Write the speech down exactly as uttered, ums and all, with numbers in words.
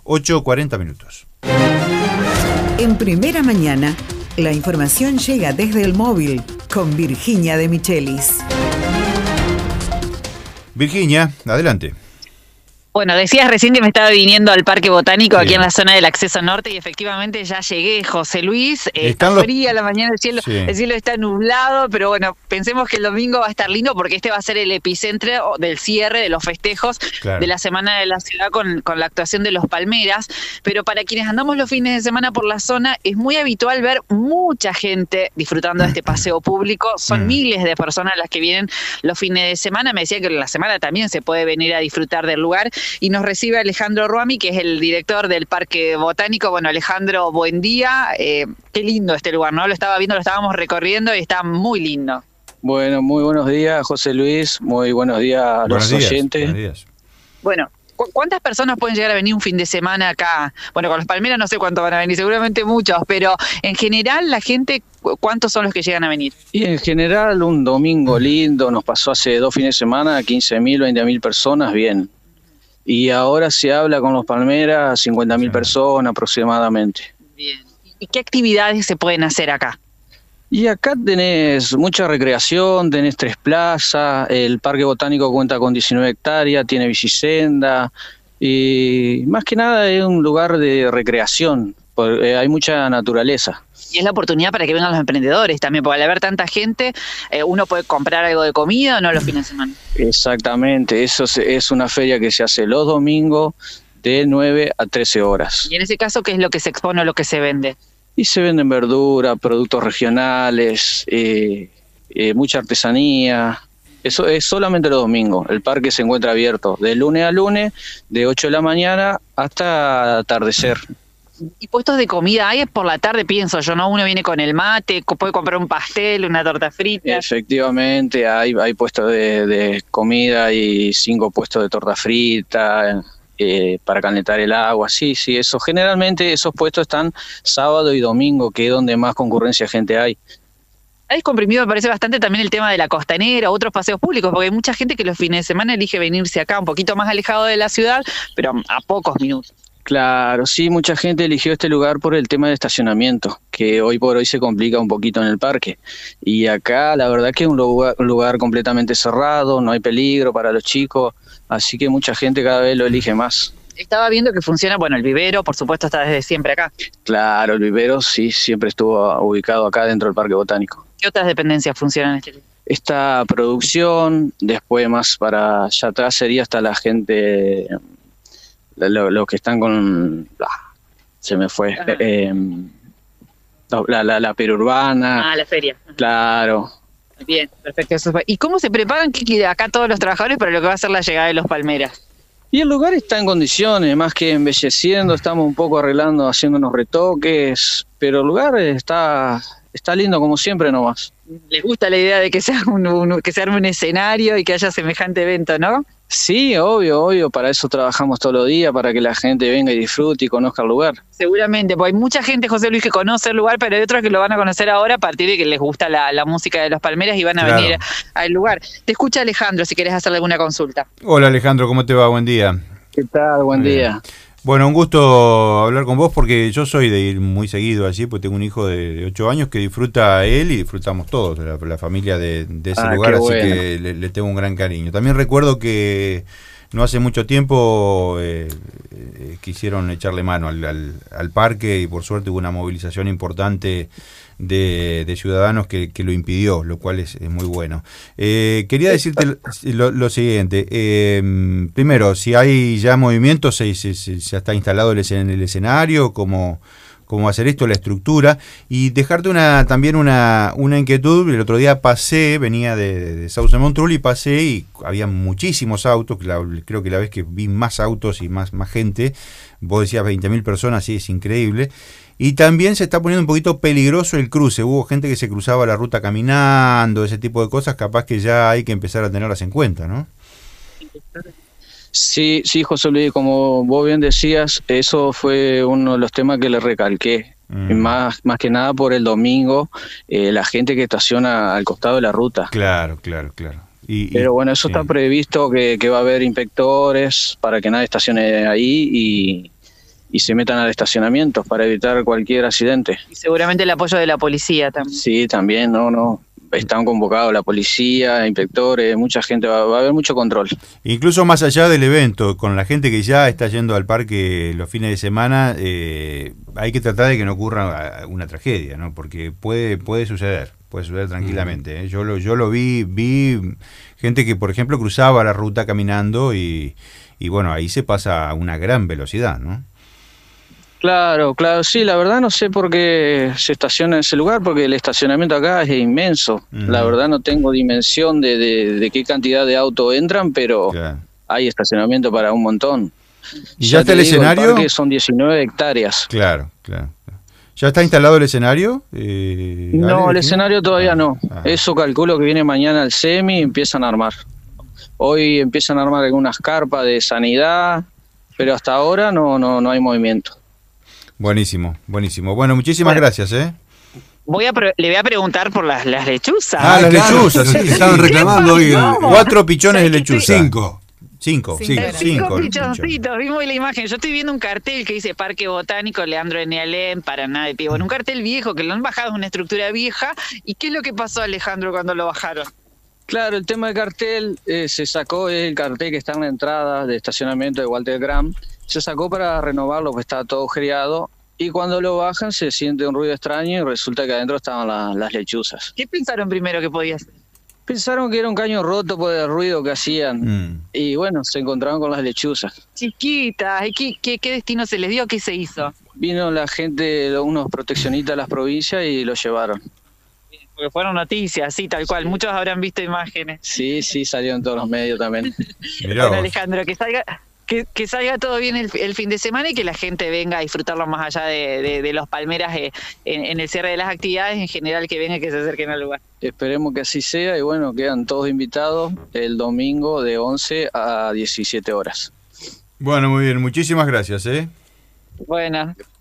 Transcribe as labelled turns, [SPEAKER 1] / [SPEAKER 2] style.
[SPEAKER 1] ocho cuarenta minutos.
[SPEAKER 2] En Primera Mañana, la información llega desde el móvil con Virginia de Michelis.
[SPEAKER 1] Virginia, adelante.
[SPEAKER 3] Bueno, decías recién que me estaba viniendo al Parque Botánico,
[SPEAKER 1] sí,
[SPEAKER 3] aquí en la zona del acceso norte, y efectivamente ya llegué, José Luis. Eh, está
[SPEAKER 1] los...
[SPEAKER 3] fría la mañana, el cielo,
[SPEAKER 1] sí.
[SPEAKER 3] el cielo está nublado, pero bueno, pensemos que el domingo va a estar lindo porque este va a ser el epicentro del cierre de los festejos, claro, de la Semana de la Ciudad con, con la actuación de los Palmeras. Pero para quienes andamos los fines de semana por la zona, es muy habitual ver mucha gente disfrutando de este paseo público. Son mm. miles de personas las que vienen los fines de semana. Me decían que en la semana también se puede venir a disfrutar del lugar. Y nos recibe Alejandro Ruami, que es el director del Parque Botánico. Bueno, Alejandro, buen día. Eh, qué lindo este lugar, ¿no? Lo estaba viendo, lo estábamos recorriendo y está muy lindo.
[SPEAKER 4] Bueno, muy buenos días, José Luis. Muy buenos días a
[SPEAKER 1] buenos
[SPEAKER 4] los
[SPEAKER 1] días,
[SPEAKER 4] oyentes.
[SPEAKER 1] Buenos días.
[SPEAKER 3] Bueno, ¿cu- ¿cuántas personas pueden llegar a venir un fin de semana acá? Bueno, con los Palmeras no sé cuántos van a venir, seguramente muchos, pero en general la gente, ¿cuántos son los que llegan a venir?
[SPEAKER 4] Y en general un domingo lindo, nos pasó hace dos fines de semana, quince mil, veinte mil personas, bien. Y ahora se habla con los Palmeras, cincuenta mil personas aproximadamente.
[SPEAKER 3] Bien. ¿Y qué actividades se pueden hacer acá?
[SPEAKER 4] Y acá tenés mucha recreación, tenés tres plazas, el Parque Botánico cuenta con diecinueve hectáreas, tiene bicisenda, y más que nada es un lugar de recreación, porque hay mucha naturaleza.
[SPEAKER 3] Y es la oportunidad para que vengan los emprendedores también, porque al haber tanta gente, eh, uno puede comprar algo de comida o no los fines de semana.
[SPEAKER 4] Exactamente, eso es una feria que se hace los domingos de nueve a trece horas.
[SPEAKER 3] Y en ese caso, ¿qué es lo que se expone o lo que se vende?
[SPEAKER 4] Y se venden verduras, productos regionales, eh, eh, mucha artesanía. Eso es solamente los domingos. El parque se encuentra abierto de lunes a lunes, de ocho de la mañana hasta atardecer.
[SPEAKER 3] ¿Y puestos de comida hay? Por la tarde, pienso yo, ¿no? Uno viene con el mate, puede comprar un pastel, una torta frita.
[SPEAKER 4] Efectivamente, hay, hay puestos de, de comida y cinco puestos de torta frita eh, para calentar el agua. Sí, sí, eso. Generalmente esos puestos están sábado y domingo, que es donde más concurrencia de gente hay.
[SPEAKER 3] Ha descomprimido, me parece bastante también el tema de la costanera, otros paseos públicos, porque hay mucha gente que los fines de semana elige venirse acá, un poquito más alejado de la ciudad, pero a pocos minutos.
[SPEAKER 4] Claro, sí, mucha gente eligió este lugar por el tema de estacionamiento, que hoy por hoy se complica un poquito en el parque. Y acá la verdad que es un lugar, un lugar completamente cerrado, no hay peligro para los chicos, así que mucha gente cada vez lo elige más.
[SPEAKER 3] Estaba viendo que funciona, bueno, el vivero, por supuesto, está desde siempre acá.
[SPEAKER 4] Claro, el vivero sí, siempre estuvo ubicado acá dentro del Parque Botánico.
[SPEAKER 3] ¿Qué otras dependencias funcionan en este lugar?
[SPEAKER 4] Esta producción, después más para allá atrás sería hasta la gente... Los lo que están con... Ah, se me fue. Eh, la, la, la perurbana.
[SPEAKER 3] Ah, la feria.
[SPEAKER 4] Claro.
[SPEAKER 3] Bien, perfecto. Eso fue. ¿Y cómo se preparan acá todos los trabajadores para lo que va a ser la llegada de los Palmeras?
[SPEAKER 4] Y el lugar está en condiciones, más que embelleciendo, estamos un poco arreglando, haciendo unos retoques, pero el lugar está, está lindo como siempre nomás.
[SPEAKER 3] ¿Les gusta la idea de que sea un, un, que se arme un escenario y que haya semejante evento, no?
[SPEAKER 4] Sí, obvio, obvio, para eso trabajamos todos los días, para que la gente venga y disfrute y conozca el lugar.
[SPEAKER 3] Seguramente, porque hay mucha gente, José Luis, que conoce el lugar, pero hay otros que lo van a conocer ahora a partir de que les gusta la, la música de los Palmeras y van a claro. venir al lugar. Te escucha Alejandro, si querés hacerle alguna consulta.
[SPEAKER 1] Hola Alejandro, ¿cómo te va? Buen día.
[SPEAKER 4] ¿Qué tal? Buen
[SPEAKER 1] Bien.
[SPEAKER 4] día.
[SPEAKER 1] Bueno, un gusto hablar con vos porque yo soy de ir muy seguido allí, porque tengo un hijo de ocho años que disfruta él y disfrutamos todos, la, la familia de, de ese ah, lugar, así bueno. que le, le tengo un gran cariño. También recuerdo que no hace mucho tiempo eh, eh, quisieron echarle mano al, al, al parque y por suerte hubo una movilización importante de, de ciudadanos que, que lo impidió, lo cual es, es muy bueno. Eh, quería decirte lo, lo siguiente, eh, primero, si hay ya movimientos, se, se, se, ya está instalado el, en el escenario, cómo, cómo hacer esto, la estructura, y dejarte una también una, una inquietud. El otro día pasé, venía de, de Sauce Montrul y pasé y había muchísimos autos, la, creo que la vez que vi más autos y más, más gente, vos decías veinte mil personas, sí, es increíble. Y también se está poniendo un poquito peligroso el cruce. Hubo gente que se cruzaba la ruta caminando, ese tipo de cosas, capaz que ya hay que empezar a tenerlas en cuenta, ¿no?
[SPEAKER 4] Sí, sí, José Luis, como vos bien decías, eso fue uno de los temas que le recalqué. Mm. Más, más que nada por el domingo, eh, la gente que estaciona al costado de la ruta.
[SPEAKER 1] Claro, claro, claro. Y,
[SPEAKER 4] Pero bueno, eso
[SPEAKER 1] sí.
[SPEAKER 4] está previsto, que, que va a haber inspectores para que nadie estacione ahí y... y se metan al estacionamiento para evitar cualquier accidente.
[SPEAKER 3] Y seguramente el apoyo de la policía también.
[SPEAKER 4] Sí, también, no, no. Están convocados la policía, inspectores, mucha gente, va, va a haber mucho control.
[SPEAKER 1] Incluso más allá del evento, con la gente que ya está yendo al parque los fines de semana, eh, hay que tratar de que no ocurra una tragedia, ¿no? Porque puede puede suceder, puede suceder tranquilamente. ¿eh? Yo lo yo lo vi, vi gente que, por ejemplo, cruzaba la ruta caminando y, y bueno, ahí se pasa a una gran velocidad, ¿no?
[SPEAKER 4] Claro, claro, sí, la verdad no sé por qué se estaciona en ese lugar, porque el estacionamiento acá es inmenso. Uh-huh. La verdad no tengo dimensión de, de, de qué cantidad de autos entran, pero claro, hay estacionamiento para un montón.
[SPEAKER 1] ¿Y ya, ya está el digo, escenario?
[SPEAKER 4] El parque son diecinueve hectáreas.
[SPEAKER 1] Claro, claro. ¿Ya está instalado el escenario? Eh,
[SPEAKER 4] no,
[SPEAKER 1] Ale,
[SPEAKER 4] el escenario todavía ah, no. Ah. Eso calculo que viene mañana al SEMI y empiezan a armar. Hoy empiezan a armar algunas carpas de sanidad, pero hasta ahora no, no, no hay movimiento.
[SPEAKER 1] Buenísimo, buenísimo. Bueno, muchísimas bueno, gracias, ¿eh?
[SPEAKER 3] Voy a le voy a preguntar por las, las lechuzas.
[SPEAKER 1] Ah, las claro, lechuzas, sí.
[SPEAKER 5] Estaban reclamando hoy. El...
[SPEAKER 1] Cuatro pichones de lechuza.
[SPEAKER 5] Cinco.
[SPEAKER 1] Cinco,
[SPEAKER 3] cinco,
[SPEAKER 1] cinco,
[SPEAKER 3] cinco pichoncitos. Vimos la imagen. Yo estoy viendo un cartel que dice Parque Botánico Leandro N. Alem, Paraná de Pie. Bueno, un cartel viejo que lo han bajado, es una estructura vieja. ¿Y qué es lo que pasó, Alejandro, cuando lo bajaron?
[SPEAKER 4] Claro, el tema del cartel eh, se sacó, es el cartel que está en la entrada de estacionamiento de Walter Graham. Se sacó para renovarlo, pues estaba todo agujereado. Y cuando lo bajan se siente un ruido extraño y resulta que adentro estaban la, las lechuzas.
[SPEAKER 3] ¿Qué pensaron primero que podía ser?
[SPEAKER 4] Pensaron que era un caño roto por el ruido que hacían. Mm. Y bueno, se encontraron con las lechuzas.
[SPEAKER 3] Chiquitas, ¿qué, qué, qué destino se les dio? ¿Qué se hizo?
[SPEAKER 4] Vino la gente, unos proteccionistas de las provincias y lo llevaron.
[SPEAKER 3] Porque fueron noticias, sí, tal cual. Muchos habrán visto imágenes.
[SPEAKER 4] Sí, sí, salió en todos los medios también.
[SPEAKER 3] Bueno, Alejandro, que salga... Que, que salga todo bien el, el fin de semana y que la gente venga a disfrutarlo más allá de, de, de los Palmeras eh, en, en el cierre de las actividades, en general que vengan, que se acerquen al lugar.
[SPEAKER 4] Esperemos que así sea y bueno, quedan todos invitados el domingo de once a diecisiete horas.
[SPEAKER 1] Bueno, muy bien, muchísimas gracias. ¿eh?
[SPEAKER 3] Bueno.